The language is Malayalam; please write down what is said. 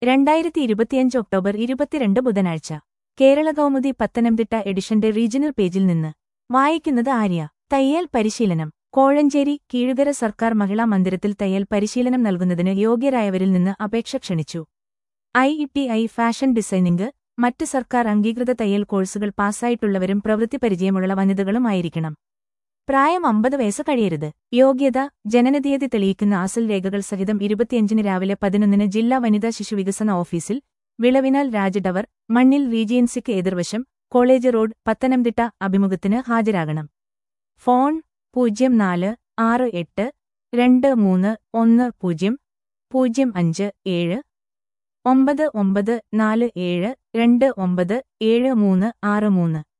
2025 ഒക്ടോബർ 22 ബുധനാഴ്ച കേരള കൗമുദി പത്തനംതിട്ട എഡിഷന്റെ റീജിയണൽ പേജിൽ നിന്ന് വായിക്കുന്നത് ആര്യ. തയ്യൽ പരിശീലനം. കോഴഞ്ചേരി കീഴുകര സർക്കാർ മഹിളാ മന്ദിരത്തിൽ തയ്യൽ പരിശീലനം നൽകുന്നതിന് യോഗ്യരായവരിൽ നിന്ന് അപേക്ഷ ക്ഷണിച്ചു. ITI ഫാഷൻ ഡിസൈനിംഗ്, മറ്റ് സർക്കാർ അംഗീകൃത തയ്യൽ കോഴ്സുകൾ പാസ്സായിട്ടുള്ളവരും പ്രവൃത്തി പരിചയമുള്ള വനിതകളും ആയിരിക്കണം. പ്രായം 50 വയസ്സ് കഴിയരുത്. യോഗ്യത: ജനനതീയതി തെളിയിക്കുന്ന അസൽ രേഖകൾ സഹിതം 25-ന് രാവിലെ 11-ന് ജില്ലാ വനിതാ ശിശുവികസന ഓഫീസിൽ, വിളവിനാൽ രാജ് ടവർ, മണ്ണിൽ റീജിയൻസിക്ക് എതിർവശം, കോളേജ് റോഡ്, പത്തനംതിട്ട അഭിമുഖത്തിന് ഹാജരാകണം. ഫോൺ 04-23-105-7 9947297363.